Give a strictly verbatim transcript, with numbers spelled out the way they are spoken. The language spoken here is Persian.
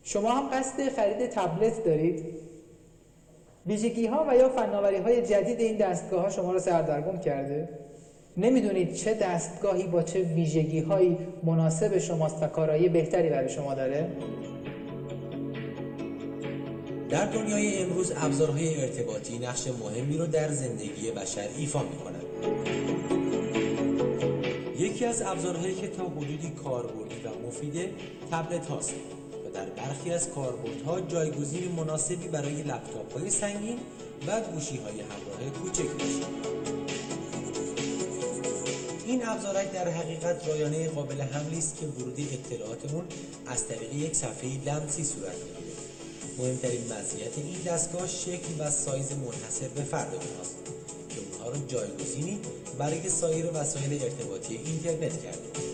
شما هم قصد خرید تبلت دارید؟ ویژگی‌ها و یا فناوری‌های جدید این دستگاه‌ها شما را سردرگم کرده؟ نمیدونید چه دستگاهی با چه ویژگی‌هایی مناسب شماست و کارایی بهتری برای شما داره؟ در دنیای امروز ابزارهای ارتباطی نقش مهمی رو در زندگی بشر ایفا می‌کنند. یکی از ابزارهایی که تا حدودی کاربردی و مفیده تبلت هاست و در برخی از کاربردها جایگزین مناسبی برای لپتاپ‌های سنگین و گوشی‌های همراه کوچک میشه. این ابزارک در حقیقت رایانه قابل حملی است که ورود اطلاعات اون از طریق یک صفحه لمسی صورت می‌گیره. مهمترین مزیت این دستگاه شکل و سایز منحصر به فرد اونهاست که اونها رو جایگزینی برای سایر وسایل ارتباطی اینترنت کرده.